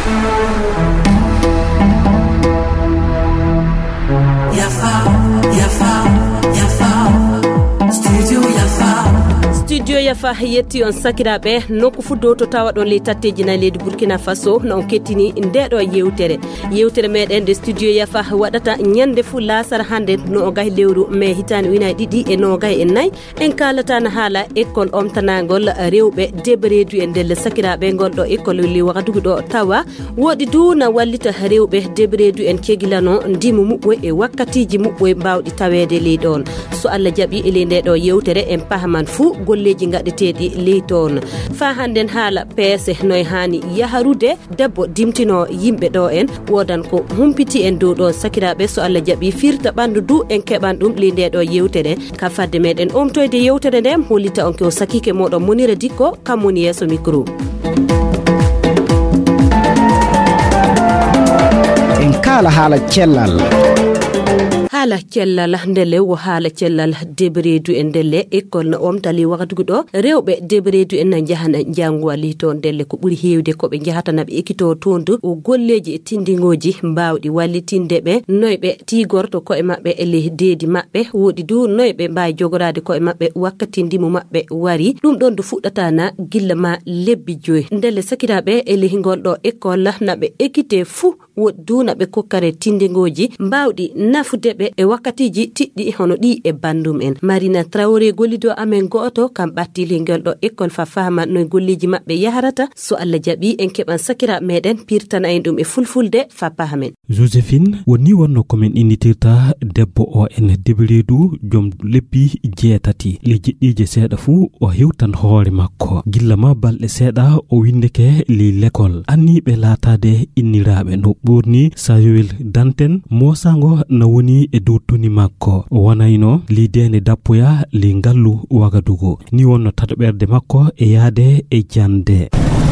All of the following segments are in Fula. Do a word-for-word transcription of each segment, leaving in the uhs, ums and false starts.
Studio Yafa yetti on sakirabe nokku fuddo to tawa don le tatteji na leydi Burkina Faso na on kettini ndedo yewtere yewtere meden de Studio Yafa wadata nyande fu lasar hande no gay lewru me hitani wina didi e no gay en nay en kalata na hala école omtanagol rewbe debredu en del sakirabe goldo école li wakadugo do tawa wodi duna wallita rewbe debredu en kegilano ndimu mubwe e wakkatiji mubwe bawdi tawede li don so alla jabi ele ndedo yewtere en pahaman fu golleji ngadetedi leyton fa handen hala pese noy hani yaharude debbo dimtino yimbe do en wodan ko humpiti en do do sakirabe so alla jabi firta bandu du en keban dum linde do yewtere ka fadde meden omtoyde yewtere dem holita on ko sakike modo monira dikko kamoni yeso micro en kala hala cellal hala cellal ndele wo hala cellal debredu en delle école na omtali wakatugo do rewbe debredu en jahana jangwali to delle ko buri heewde ko be jahata nabe ekito tondu o golleji e tindingoji mbawdi wallitinde be noybe tigorto ko e mabbe e le deedi mabbe wodi du noybe mbay jogorade ko e mabbe wakkati ndimu mabbe wari dum don du fuddata na gillama lebbi joy ndelle sakirabe e le hingol do école nabe ekite fu woduna be kokkare tindingoji mbawdi nafude be e wakatiji tiddi hono di e bandum en Marina Traoré gollido amen goto kam battili ngel do école fa fama no golliji mabbe yaharata so alla jabi en keban sakira meden pirtana en dum e fulfulde fa pahamen Josephine woni wonno komen initirta debbo o en debredu jom leppi jeetati le jiddije seeda fu o hewtan hoore makko gillama balde seeda o windeke li l'école anni be latade innirabe no burni sayowel danten mosango na woni e dow toni makko wonayno li dene dappoya li ngallu wagadugo ni wonno tatoberde makko e yaade e jande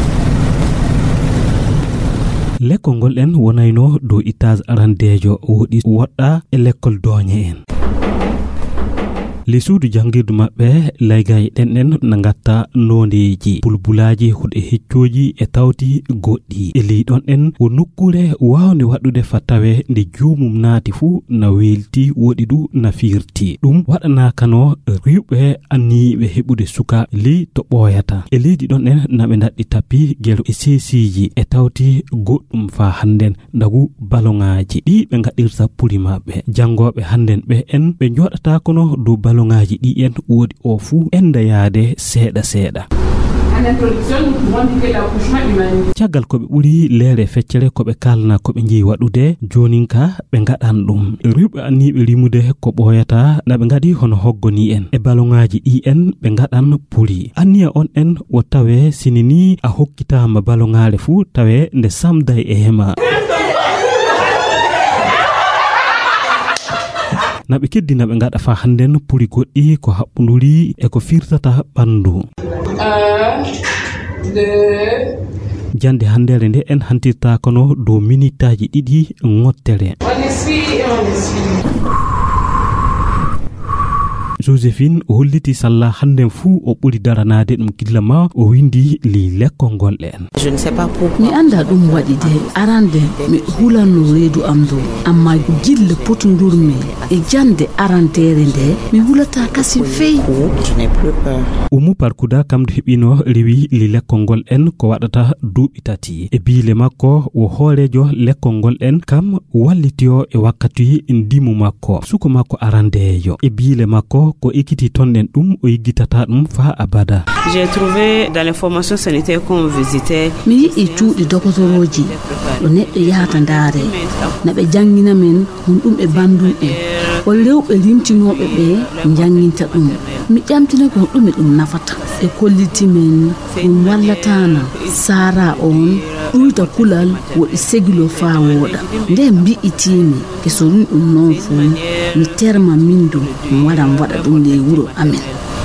l'école ngol en wonayno do itage arandejo wodi wodda e l'école doñe en li suudu jangirdu mabbe laygay den en nangatta nondeji bulbulaji hude heccoji e tawti goddi e li don en wo nukkure waawne wadude fatawe ndi juumum naati fu na welti wodi du na firti dum wadana kano riwbe annibe hebude suka li to boyata e lidi don en nabe daddi tapi gelo e sesiji e tawti goddum fa handen dagu balongaji di be ngadirta puli mabbe jangobe handen be en be jodata kono do longaji di en wodi o fu enda yaade seeda seeda en introduction nous pouvons dire que l'accouchement humanitaire tiagal ko be buri lere feccere ko be kalna ko be ngi wadude joninka be ngadan dum rubbe annibe limude ko boyata na be ngadi hono hoggoni en e balongaji di en be ngadan puri anniya on en o tawe sinini a hokkita ma balongale fu tawe nde samday e hema nabe keddina be ngada fa handen puri goddi ko habbunduri e ko firtata bandu jande handere nde en hantirta kono do minitaji didi ngottere Josephine o holliti salla handen fu o buri daranade dum gillama o windi li lekkol ngol en je ne sais pas pourquoi mi anda dum wadi de arande mi hulano reedu amdo amma gille potundurmi e jande arantere nde mi hulata kasi fey je n'ai plus peur umu parkuda kamdo hebino riwi li lekkol ngol en ko wadata duubi tati e biile makko o hoorejo lekkol ngol en kam wallitio e wakkati ndimu makko suko makko arandejo e biile makko ko ekiti tonden dum o yigitata dum fa abada. J'ai trouvé dans l'information sanitaire qu'on visitait mi yi tuudi dokotoroji do neddo yaata ndaare na be jangina men hum dum e bandum e o rewbe limtinobe be janginta dum mi jamtina ko dum dum nafata e kolliti men dum wallatana sara on uyta kulal wo isegilo fa woda nde mbi itimi ke sorun dum non fu mi terma mindu wadan wada dum le wuro amen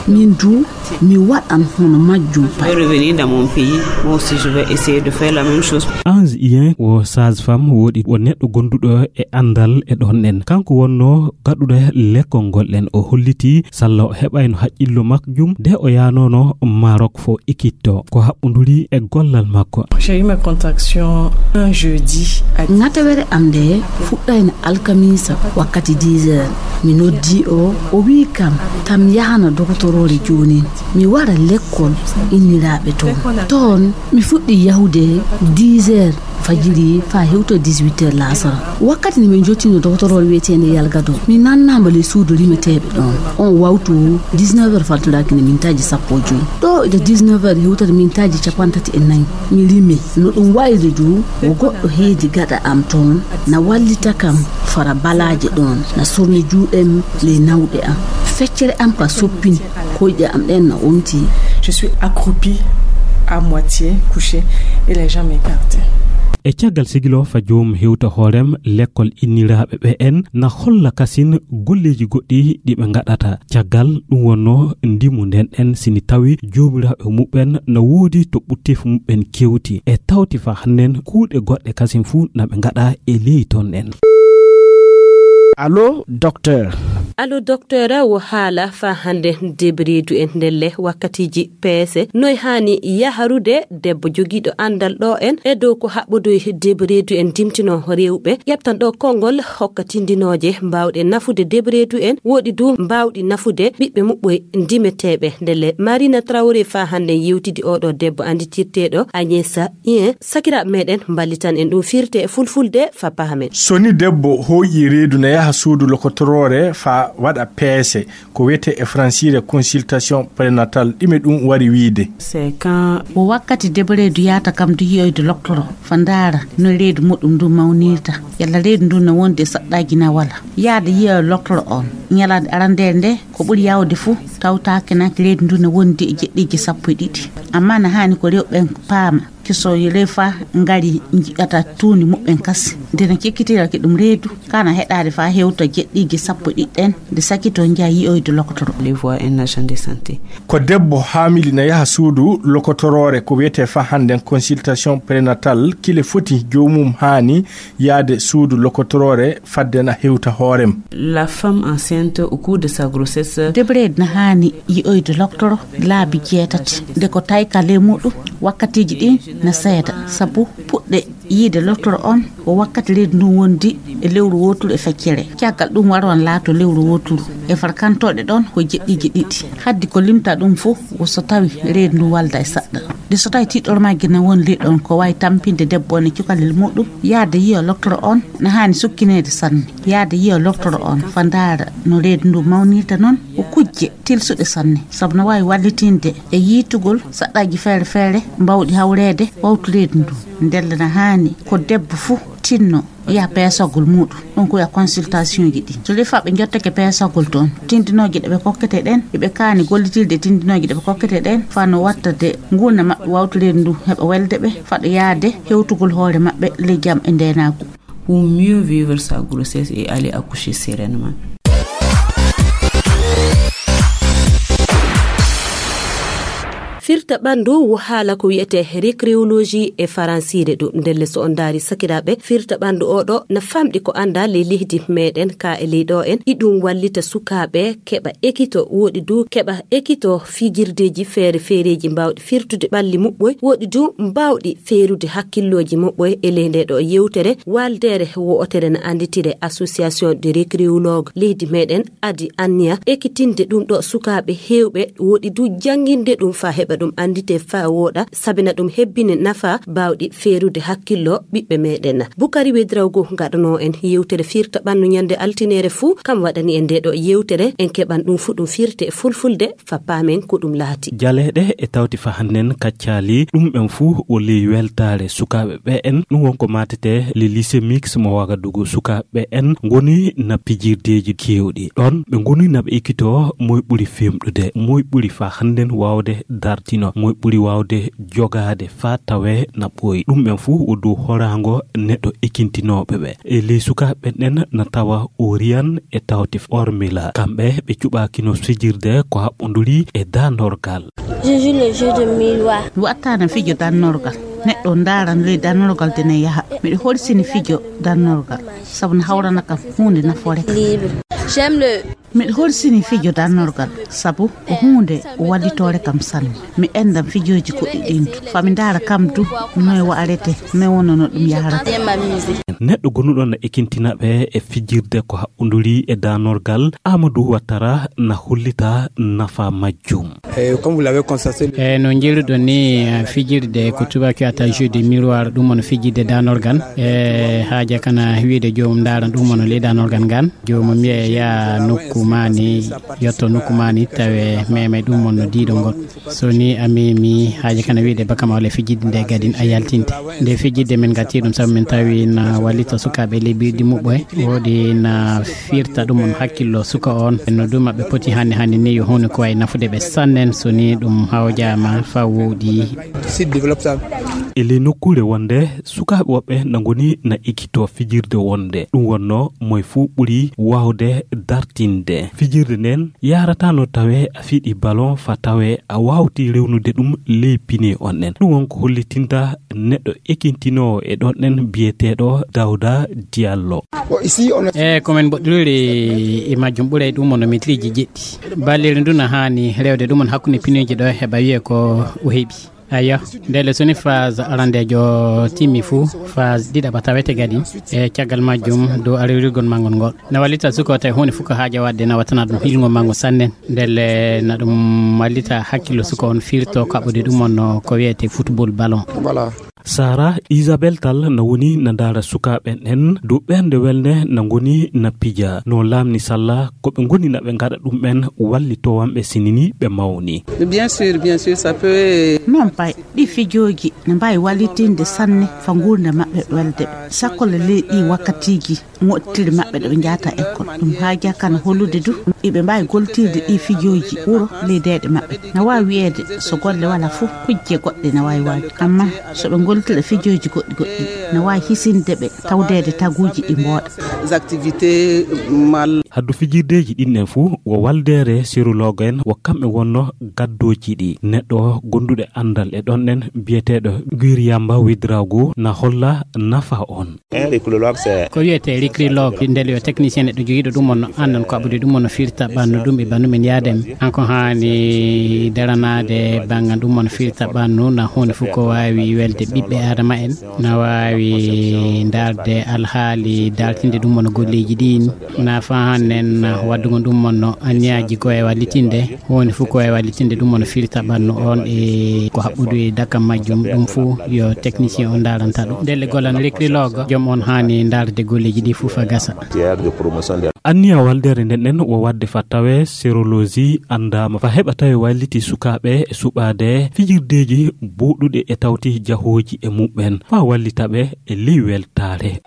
min du mi waɗan hono majjum Je vais revenir dans mon pays, moi aussi je vais essayer de faire la même chose. Ange Ien o sage-femme wodi o neɗɗo gonduɗo e andal e ɗon en kanko wonno gaɗuɗo lekkol ngol en o holliti salla o heɓayno haqqillo makjum de o yanono Maroc fo ikitto ko haɓɓuduri e gollal makko. J'ai eu ma contraction un jeudi à ngatawere am de fuɗɗayno alkamisa wakkati dix heures mi noddi o o wi kam tam yahana dogotorore joni mi wara lekkol inniraɓe toon toon mi fuɗɗi yahude dix heures fajiri fa hewto dix-huit heures lasara wakkati ni min jottino doctorol wiyetende Yalgado mi nannamba le suudu rimeteɓe ɗon on wawtu dix-neuf heures faltoraki ne mintaji sappo e joyi ɗo ede dix-neuf heures hewtata mintaji capantati e nayyi mi rimi no ɗum wayde du o goɗɗo heedi gaɗa am toon na wallita kam fara balaje ɗon na sorni juuɗem le nawɗe am feccere am ka soppini koyɗe am ɗen na omti. Je suis accroupie à moitié couchée et les jambes écartées. e caggal sigilo fa joom hewta hoorem lekkol inniraɓe ɓe en na holla kasin golleji goɗɗi ɗi ɓe gaɗata caggal ɗum wonno ndimu nden en sini tawi joomiraɓe muɓɓen na woodi to ɓuttefu muɓɓen kewti e tawti fa hannen kuuɗe goɗɗe kasin fuu na ɓe gaɗa e ley ton en. Allo docteur. Allo docteur wo haala fa hande debridu en ndelle wakkatiji peese noy hani yaharude debbo jogiiɗo andal ɗo en e dow ko haɓɓodoy debridu en dimtino rewɓe ƴeftan ɗo konngol hokka tindinoje mbawɗe nafude debridu en woɗi du mbawɗi nafude ɓiɓɓe muɓɓoy ndimeteɓe ndelle Marina Traoré fa hande yewtidi oɗo debbo anditirteɗo Agnesa Ien sakiraɓe meɗen ballitan en ɗum firte e fulfulde fa pamen. Soni debbo hoyi reedu na yaha suudu lokotorore fa wada peese ko wete e francire consultation prénatale ɗime ɗum wari wiide. C'est quand o wakkati debbo reedu yata kam du yiyoyde loktoro fa ndaara no reedu muɗum du mawnirta yalla reedu ndu no wonde saɗɗaji na wala yaade yiyoy loktoro on ñalade arande nde ko ɓuri yawde fuu tawtake naki reedu ndu no wondi e jeɗɗiji sappo e ɗiɗi amma na hani ko rewɓen paama kiso refa ngari jiata tuuni muɓɓen kasi ndena kekkitira ke ɗum reedu kana heɗade fa hewta jeɗɗiji sappo ɗiɗɗen nde sakito jaa yiyoyde lokotoro. les voies un agent de santé ko debbo hamili na yaha suudu lokotorore ko wiyete fa hande consultation prénatale kile foti jomum hani yaade suudu lokotorore fadde na hewta hoorem. La femme enceinte au cours de sa grossesse debreed na hani yiyoyde loktoro laabi jeetati nde ko taykale muɗum wakkatiji ɗin na seeda sabu puɗɗe yiide loktoro on o wakkati reedu ndu wondi e lewru woturu e feccere caggal ɗum waron laato lewru woturu e farkantoɗe ɗon ko jeɗɗiji ɗiɗi haddi ko limta ɗum fuu so tawi reedu ndu walda e saɗɗa nde so tawi tiɗɗormaji na won liɗɗon ko wawi tampinde debbo on e cukalel muɗum yaade yiyo loktoro on na hani sukkinede sanne yaade yiyo loktoro on fa ndaara no reedu ndu mawnirta noon o kujje tilsuɗe sanne sabu no wawi wallitinde e yiitugol saɗɗaji feere feere mbawɗi hawrede wawtu reedu ndu ndellana hani ko debbo fuu tinno ya peesogol muɗum ɗon ko ya consultation ji ɗi so refa ɓe jottake peesogol toon tindinoje ɗe ɓe kokkete ɗen ɓe ɓe gollitirde tindinoje ɗe ɓe kokkete ɗen fa no watta de ngurna maɓɓe wawtureede ndu heɓa welde ɓe faɗa yaade hewtugol hoore maɓɓe ley jam e ndenagu. Pour mieux vivre sa grossesse et aller accoucher sereinement. firta ɓandu wo haala ko wiyete récréologie e faransire ɗum ndelle so on daari sakiraɓe firta ɓandu oɗo na famɗi ko anda le leydi meɗen ka e leyɗo en iɗum wallita sukaɓe keɓa ekkito woɗi du keɓa ekkito fijirdeji feere feereji mbawɗi firtude ɓalli muɓɓoy woɗi du mbawɗi feerude hakkilloji muɓɓoy e ley nde ɗo yewtere waldere wo'otere na anditire association de récréologue leydi meɗen adi anniya ekkitinde ɗum ɗo sukaɓe hewɓe woɗi du janginde ɗum fa heɓa ɗum andite fa woɗa sabina ɗum hebbine nafa bawɗi feerude hakkillo ɓiɓɓe meɗen. Bukari Wedrawgo gaɗano en yewtere firta ɓandu ñande altinere fuu kam waɗani en nde ɗo yewtere en keɓan ɗum fu ɗum firte e fulfulde fa paamen ko ɗum laati. jaleɗe e tawti fa hannen kaccali ɗum ɓen fuu o ley weltare sukaɓe ɓe en ɗum wonko matete le lycée mix mo Wagadugu sukaɓe en goni na pijirdeji kewɗi ɗon ɓe goni na ɓe ekkito moy ɓuri femɗude moy ɓuri fa hannen wawde darde hollitino moy ɓuri wawde jogade fa tawe na ɓoyi ɗum ɓen fuu o dow horango neɗɗo ekintinoɓe ɓe e ley sukaɓe ɓen na tawa oriyan e tawtif ormila kamɓe ɓe cuɓakino fijirde ko haɓɓoduri e danorgal. Je joue le jeu de miroir. Wattana fijo danorgal neɗɗo ndaran ley danorgal dene yaha miɗo horsini fijo danorgal sabu no hawrana kam hunde nafoore. J'aime le miɗo horsini fijo danorgal sabu ko hunde wallitore kam sanne mi endam fijoji goɗɗi ɗintu fami ndara kam du noye warete noye wona no ɗum yarata. neɗɗo gonuɗo na ekintinaɓe e fijirde ko haɓɓoduri e danorgal Amadou Ouattara na hollita nafa majjum. e no jeeruɗo ni fijirde ko tubaki ata jeu de miroir ɗum ono fijirde danorgal e haaja kana wiide jomum ndaran ɗum ono ley danorgal ngan jomum wiya ya nokku mani yotto nokku mani tawe meme ɗum on no diiɗo ngol so ni a memi haaji kana wiide bakama wala fijidde nde gadin a yaltinte nde fijidde min gatti ɗum sabu min tawi na wallita sukaɓe ley birɗi muɓɓoye woodi na firta ɗum on hakkillo suka on no ɗum maɓe poti hande hande ni yo hunde ko way nafude ɓe sannen so ni ɗum hawjama fa woodi e ley nokkure wonde sukaɓe woɓɓe na goni na ikkito fijirde wonde ɗum wonno moye fuu ɓuuri wawde dartinde fijirde nden yaratano tawe a fiɗi ballon fa tawe a wawti rewnude ɗum ley pine on nen ɗum wonko hollitinta neɗɗo ekintino e ɗon nen biyeteɗo Dawda Diallo. e komin boɗɗoriri e majjum ɓuuray ɗum ono maîtrise jeɗɗi ballere nduna hani rewde ɗum on hakkude pineji ɗo heɓa wiye ko o heeɓi aya ndele soni phase arandejo timmi fuu phase ɗiɗaɓa tawete gadi e caggal majjum dow arirgol mangol ngol na wallita suko tawi hunde fof ko haaja wadde na wattana ɗum hilgol mangol sannen ndele na ɗum wallita hakkillo suko on firto kaɓude ɗum on ko wiyete football ballon. Sara Isabel Tal na woni na dara sukaɓen en dow ɓernde welde na goni na pija no lamni salla ko ɓe goni na ɓe gaɗa ɗum ɓen wallitowanɓe sinini ɓe mawni. Bien sûr, bien sûr, ça peut. Non pay ɗi fijoji ne mbawi wallitinde sanne fa gurde maɓɓe welde sakkole ley ɗi wakkatiji moƴƴitiri maɓɓe ɗo ɓe jahata école ɗum haaja kana hollude du iɓe mbawi goltirde ɗi fijoji wuuro ley deeɗe maɓɓe na wawi wiyede so golle wala fof kujje goɗɗe na wawi waade amma soɓe goltira fijoji goɗɗi goɗɗi na wawi hisinde ɓe tawdede taguji ɗi mbooɗa activité mal haddu fijirdeji ɗinɗen fuu wo waldere sérologue en wo kamɓe wonno gaddoji ɗi neɗɗo gonduɗe andal e ɗon ɗen biyeteɗo Guiriamba Widrago na holla nafa on. ko wiyete récrilogue ndele yo technicien neɗɗo joguiɗo ɗum on andan ko aɓude ɗum on firta ɓandu ɗum e bandu men yaadem hanko hani daranade banggal ɗum on firta ɓandu na hunde fof ko wawi welde ɓiɓɓe adama en na wawi darde alhaali dartinde ɗum on golleji ɗin na fa hannen waddugo ɗum on anniyaji ko e wallitinde hunde fof ko e wallitinde ɗum on firta ɓandu on e ko haɓɓudu e dakam majjum ɗum fuu yo technicien o daranta ɗum ndelle gollan récrilogue joom on hani darde golleji ɗi fof a gasa. anniya waldere nden ɗen wo wadde fa tawe sérologie andama fa heɓa tawi walliti sukaɓe e suɓade fijirdeji boɗuɗe e tawti jahoji e muɓɓen fa wallitaɓe e ley weltare.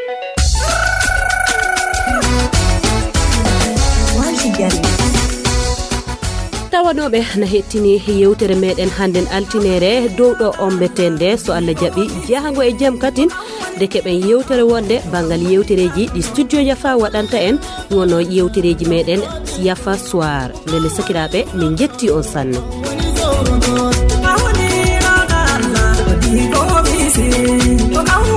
tawanoɓe na hettini yewtere meɗen hannden altinere dow ɗo ombetende so Allah jaaɓi jahango e jaam katin de keɓen yewtere wonde bangal yewtereji ɗi studio Yafa waɗanta en wono yewtereji meɗen Yafa soir lele sakiraɓe min jetti on sanne. Oh